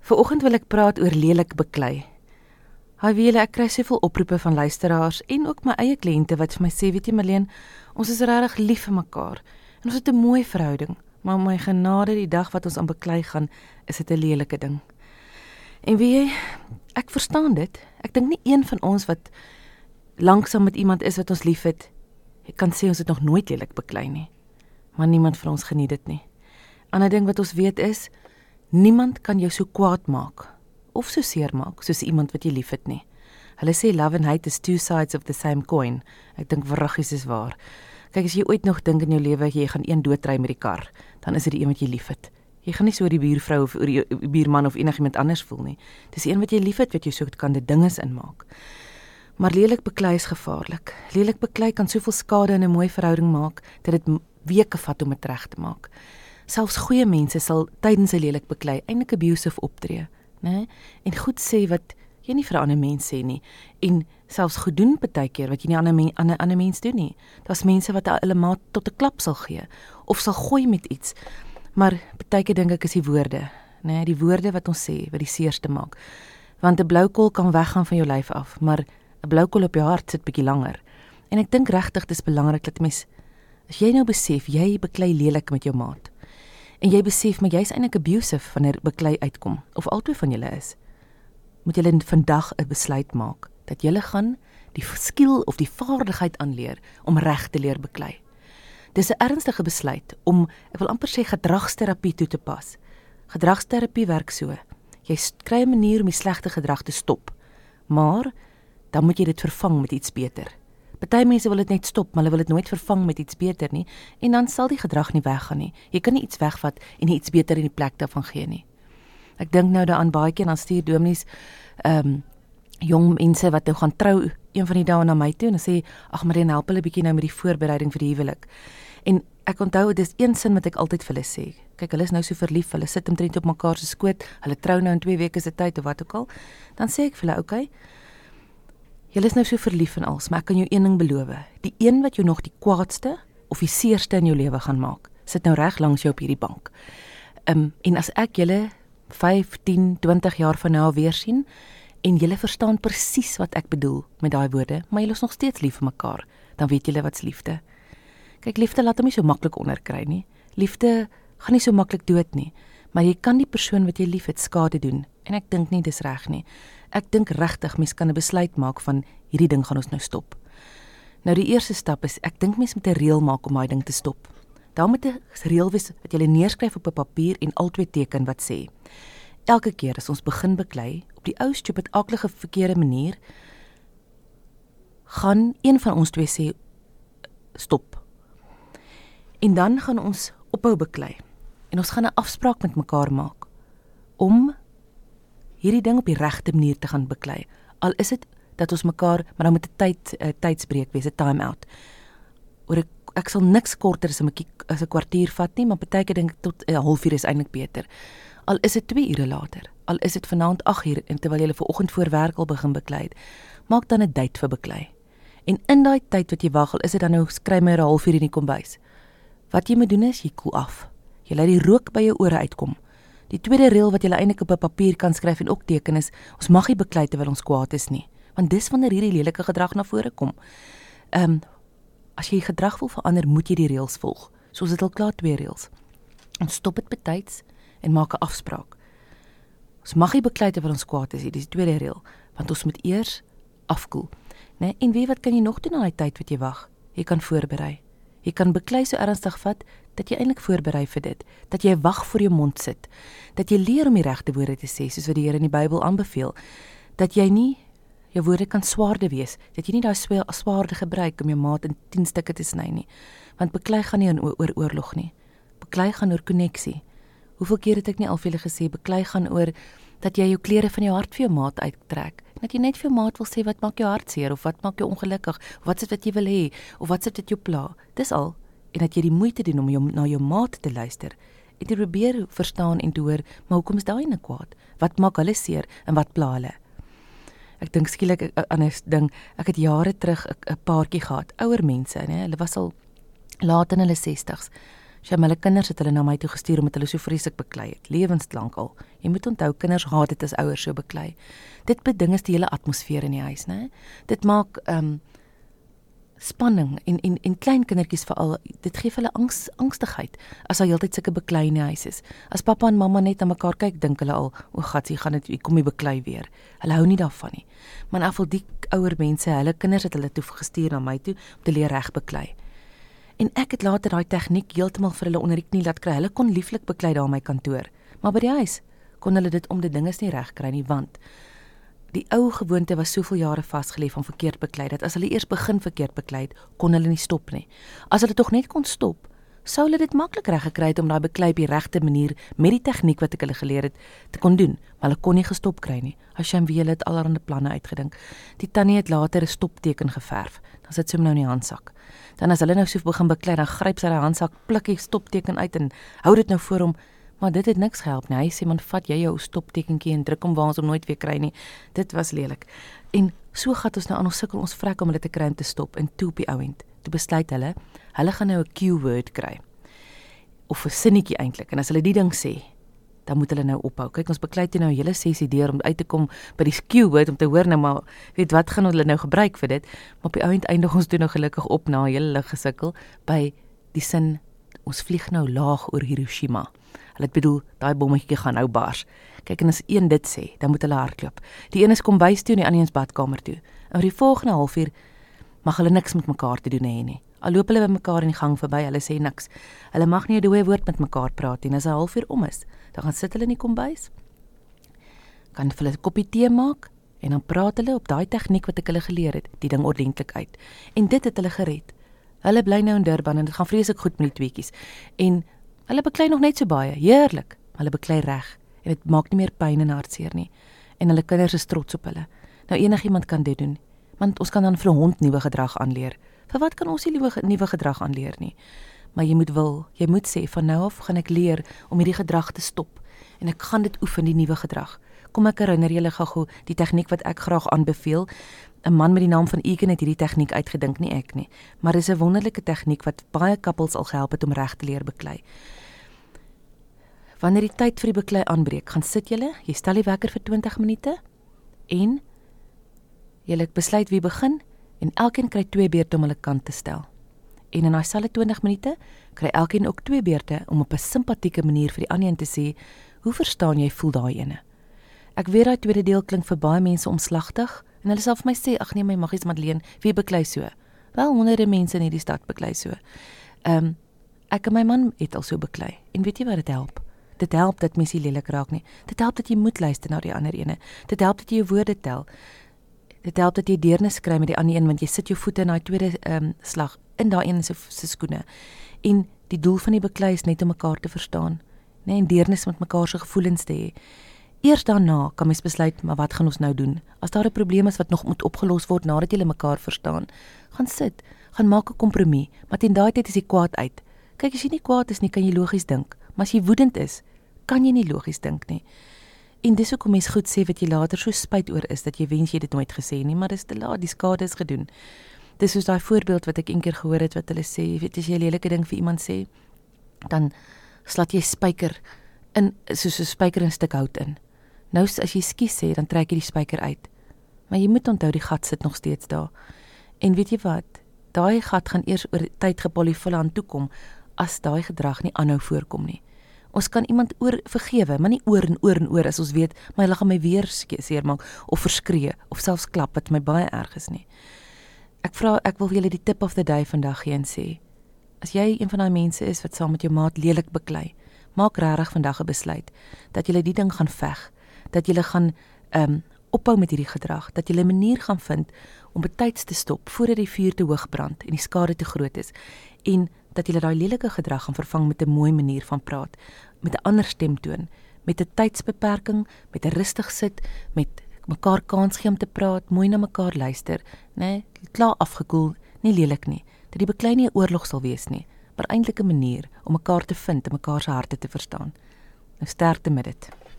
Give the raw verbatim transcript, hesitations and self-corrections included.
Vanoggend wil ek praat oor lelik beklei. Hy weet ek kry soveel oproepe van luisteraars en ook my eie kliënte wat vir my sê, weet jy Marlene, ons is regtig lief vir mekaar en ons het 'n mooi verhouding, maar om my genade die dag wat ons aan beklei gaan, is dit 'n lelike ding. En weet jy, ek verstaan dit. Ek dink nie een van ons wat lanksaam met iemand is wat ons liefhet, ek kan sê ons het nog nooit lelik beklei nie. Maar niemand van ons geniet dit nie. Ander ding wat ons weet is, niemand kan jou so kwaad maak of so seer maak soos iemand wat jy liefhet nie. Hulle sê love and hate is two sides of the same coin. Ek dink wraggies is waar. Kyk, as jy ooit nog dink in jou lewe jy gaan een doodry met die kar, dan is dit die een wat jy liefhet. Jy gaan nie so oor die buurvrou of oor die buurman of enigiemand anders voel nie. Dis een wat jy liefhet wat jy so kan dit dinges inmaak. Maar lelik beklei is gevaarlik. Lelik beklei kan soveel skade in 'n mooi verhouding maak dat dit weke vat om dit reg te maak. Selfs goeie mense sal tydens 'n lelik beklei eintlik abusive optree, né? En goed sê wat jy nie vir 'n ander mens sê nie en selfs goed doen partykeer wat jy nie aan 'n ander ander mens doen nie. Daar's mense wat hulle maat tot 'n klap sal gee of sal gooi met iets. Maar partykeer dink ek is die woorde, né? Die woorde wat ons sê wat die seerste maak. Want 'n blou kol kan weggaan van jou lyf af, maar 'n blou kol op jou hart sit bietjie langer. En ek dink regtig dis belangrik dat mens, as jy nou besef jy beklei lelik met jou maat en jy besef maar jy's eintlik abusive wanneer beklei uitkom of albei van julle is, moet julle vandag 'n besluit maak dat julle gaan die skill of die vaardigheid aanleer om reg te leer beklei. Dis 'n ernstige besluit om, ek wil amper sê, gedragsterapie toe te pas. Gedragsterapie werk so. Jy kry 'n manier om die slegte gedrag te stop, maar dan moet jy dit vervang met iets beter. Party mense wil dit net stop, maar hulle wil dit nooit vervang met iets beter nie, en dan sal die gedrag nie weggaan nie. Jy kan nie iets wegvat en iets beter in die plek daarvan gee nie. Ek dink nou daaraan baie keer, dan stuur dominees ehm um, jong mense wat nou gaan trou een van die dae na my toe en sê, ag Marlene, help hulle bietjie nou met die voorbereiding vir die huwelik. En ek onthou, dit is een sin wat ek altyd vir hulle sê. Kyk, hulle is nou so verlief, hulle sit omtrent op mekaar se skoot, hulle trou nou in twee weke se tyd of wat ook al. Dan sê ek vir hulle, okay, julle is nou so verlief en als, maar ek kan jou een ding beloof. Die een wat jou nog die kwaadste of die seerste in jou lewe gaan maak, sit nou reg langs jou op hierdie bank. Um, en as ek julle vyf, tien, twintig jaar van nou weer sien, en julle verstaan presies wat ek bedoel met daai woorde, maar julle is nog steeds lief vir mekaar, dan weet julle wat's liefde. Kyk, liefde laat hom nie so maklik onderkry nie. Liefde gaan nie so maklik dood nie, maar jy kan die persoon wat jy liefhet skade doen, en ek dink nie dis reg nie. Ek dink regtig mens kan 'n besluit maak van hierdie ding gaan ons nou stop. Nou die eerste stap is, ek dink mens moet 'n reël maak om daai ding te stop. Daar moet 'n reël wees wat jy neerskryf op 'n papier en albei teken wat sê, elke keer as ons begin beklei op die ou stupid aaklige verkeerde manier, gaan een van ons twee sê stop. En dan gaan ons ophou beklei. En ons gaan 'n afspraak met mekaar maak om hierdie ding op die regte manier te gaan beklei. Al is dit dat ons mekaar, maar dan moet 'n tyd 'n tydsbreek wees, 'n time out. Oor ek, ek sal niks korter as 'n as 'n kwartier vat nie, maar partykeer dink ek tot 'n halfuur is eintlik beter. Al is dit twee ure later, al is dit vanaand agt uur en terwyl jy vanoggend voor werk al begin beklei het, maak dan 'n date vir beklei. En in daai tyd wat jy wag, al is dit dan nou skry my 'n halfuur in die kombuis. Wat jy moet doen is, jy koel af. Jy laat die rook by jou ore uitkom. Die tweede reël wat jy eintlik op 'n papier kan skryf en ook teken is, ons mag nie beklei terwyl ons kwaad is nie, want dis wanneer hierdie lelike gedrag na vore kom. Ehm um, as jy gedrag wil verander, moet jy die reëls volg. So is dit al klaar twee reëls. Ons stop dit betyds en maak 'n afspraak. Ons mag nie beklei terwyl ons kwaad is nie, dis die tweede reël, want ons moet eers afkoel. Nee, en weet wat kan jy nog doen in daai tyd wat jy wag? Jy kan voorberei. Jy kan beklei so ernstig vat dat jy eintlik voorberei vir dit, dat jy wag voor jou mond sit, dat jy leer om die regte woorde te sê soos wat die Here in die Bybel aanbeveel, dat jy nie jou woorde kan swaarde wees, dat jy nie daai swaarde gebruik om jou maat in tien stukke te sny nie, want beklei gaan nie oor oorlog nie. Beklei gaan oor koneksie. Hoeveel keer het ek nie al vir julle gesê, beklei gaan oor dat jy jou klere van jou hart vir jou maat uittrek, dat jy net vir jou maat wil sê wat maak jou hart seer, of wat maak jou ongelukkig, of wat is dit wat jy wil hê, of wat is dit wat jou pla, dis al, en dat jy die moeite doen om jou, na jou maat te luister, en te probeer verstaan en te hoor, maar hoekom is daai nou kwaad, wat maak hulle seer, en wat pla hulle. Ek dink skielik 'n ander ding, ek het jare terug 'n paartjie gehad, ouer mense, nee, hulle was al laat in hulle sestigs, Sy hulle kinders het hulle na my toe gestuur omdat hulle so vreeslik beklei het, lewenslank al. Jy moet onthou, kinders haat dit as ouers so beklei. Dit beding is die hele atmosfeer in die huis, né? Dit maak um, spanning en en en klein kindertjies veral, dit gee vir hulle angs angstigheid as daar heeltyd sulke beklei in die huis is. As pappa en mamma net na mekaar kyk, dink hulle al, o gatsie, gaan dit, hier kom die beklei weer. Hulle hou nie daarvan nie. Maar in afval die ouer mense, hulle kinders het hulle toe gestuur na my toe om te leer reg beklei. En ek het later daai tegniek heeltemal vir hulle onder die knie laat kry. Hulle kon lieflik beklei daar in my kantoor, maar by die huis kon hulle dit om die dinges nie reg kry nie, want die ou gewoonte was soveel jare vasgelê van verkeerd beklei, dat as hulle eers begin verkeerd beklei het, kon hulle nie stop nie. As hulle tog net kon stop, sou hulle dit maklik reg gekry het om daai beklei op die regte manier met die tegniek wat ek hulle geleer het te kon doen, maar hulle kon nie gestop kry nie. Hashem wie hulle het allerlei planne uitgedink. Die tannie het later 'n stopteken geverf. Dan sit sy hom nou in die handsak. Dan as hulle nou so begin beklei, dan gryp sy die handsak, pluk die stopteken uit en hou dit nou voor hom. Maar dit het niks gehelp nie. Hy sê, man, vat jy jou stoptekentjie en druk hom waar ons hom nooit weer kry nie. Dit was lelik. En so gaat ons nou aan ons sukkel, ons vrek om hulle te kry om te stop. En toe op die ouend, toe besluit hulle, hulle gaan nou 'n cue-word kry. Of 'n sinnetjie eintlik. En as hulle die ding sê, dan moet hulle nou ophou. Kyk, ons beklei toe nou 'n hele sessie deur om uit te kom by die cue-word, om te hoor nou maar, weet wat gaan hulle nou gebruik vir dit. Maar op die ouend eindig ons toe nou gelukkig op na 'n hele lig gesukkel by die sin, ons vlieg nou laag oor Hiroshima. Hulle het bedoel, daai bommetjie gaan nou bars. Kyk, en as een dit sê, dan moet hulle hardloop. Die een is kombuis toe en die ander is badkamer toe. En vir die volgende halfuur mag hulle niks met mekaar te doen hê nie. Al loop hulle by mekaar in die gang verby, hulle sê niks. Hulle mag nie 'n dooie woord met mekaar praat nie. En as 'n halfuur om is, dan gaan sit hulle in die kombuis. Kan vir hulle 'n koppie tee maak en dan praat hulle op daai tegniek wat ek hulle geleer het, die ding ordentlik uit. En dit het hulle gered. Hulle bly nou in Durban en dit gaan vreeslik goed met die tweetjies. En hulle beklei nog net so baie, heerlik, maar hulle beklei reg en dit maak nie meer pyn en hartseer nie. En hulle kinders is trots op hulle. Nou enigiemand kan dit doen, want ons kan dan vir 'n hond nuwe gedrag aanleer. Vir wat kan ons nie nuwe nuwe gedrag aanleer nie? Maar jy moet wil, jy moet sê van nou af gaan ek leer om hierdie gedrag te stop en ek gaan dit oefen, die nuwe gedrag. Kom ek herinner julle gou die tegniek wat ek graag aanbeveel. 'n Man met die naam van Egan het hierdie tegniek uitgedink, nie ek nie. Maar dis 'n wonderlike tegniek wat baie koppels al gehelp het om reg te leer beklei. Wanneer die tyd vir die beklei aanbreek, gaan sit julle, jy stel die wekker vir twintig minute en julle besluit wie begin en elkeen kry twee beurte om hulle kant te stel. En in daai selfde twintig minute kry elkeen ook twee beurte om op 'n simpatieke manier vir die ander een te sê, hoe verstaan jy voel daai ene? Ek weet daai tweede deel klink vir baie mense omslagtig en hulle sal vir my sê, ag nee my maggies Madeleine, wie beklei so? Wel, honderde mense in hierdie stad beklei so. Ehm um, ek en my man het al so beklei en weet jy wat dit help? Dit help dat mens nie lelik raak nie. Dit help dat jy moet luister na die ander ene. Dit help dat jy jou woorde tel. Dit help dat jy deernis kry met die ander een, want jy sit jou voete in daai tweede um, slag in daai een se, se skoene. En die doel van die beklei is net om mekaar te verstaan, né, en deernis met mekaar se gevoelens te hê. Eers daarna kan mens besluit, maar wat gaan ons nou doen? As daar 'n probleem is wat nog moet opgelos word nadat julle mekaar verstaan, gaan sit, gaan maak 'n kompromie, maar teen daai tyd is jy kwaad uit. Kyk, as jy nie kwaad is nie, kan jy logies dink, maar as jy woedend is, kan jy nie logies dink nie. En dis hoekom mens goed sê wat jy later so spyt oor is, dat jy wens jy dit nooit gesê nie, maar dis te laat, die skade is gedoen. Dis soos daai voorbeeld wat ek eendag gehoor het, wat hulle sê, weet as jy 'n lelike ding vir iemand sê, dan slat jy spyker in, soos 'n spyker in 'n stuk hout in. Nou as jy skies sê, dan trek jy die spyker uit. Maar jy moet onthou, die gat sit nog steeds daar. En weet jy wat? Daai gat gaan eers oor tyd gepolyfille aan toekom, as daai gedrag nie aanhou voorkom nie. Ons kan iemand oor vergewe, maar nie oor en oor en oor as ons weet, maar hulle gaan my weer seermaak of verskree of selfs klap wat my baie erg is nie. Ek vra, ek wil julle die tip of the day vandag gee en sê, as jy een van daai mense is wat saam met jou maat lelik beklei, maak regtig vandag 'n besluit dat julle die ding gaan veg, dat julle gaan um, ophou met hierdie gedrag, dat julle 'n manier gaan vind om betyds te stop voordat die vuur te hoog brand en die skade te groot is, en dat julle daai lelike gedrag gaan vervang met 'n mooi manier van praat, met 'n ander stemtoon, met 'n tydsbeperking, met 'n rustig sit, met mekaar kans gee om te praat, mooi na mekaar luister, né, klaar afgekoel, nie lelik nie, dat die beklei nie 'n oorlog sal wees nie, maar eintlik 'n manier om mekaar te vind en mekaar se harte te verstaan. Nou sterkte met dit.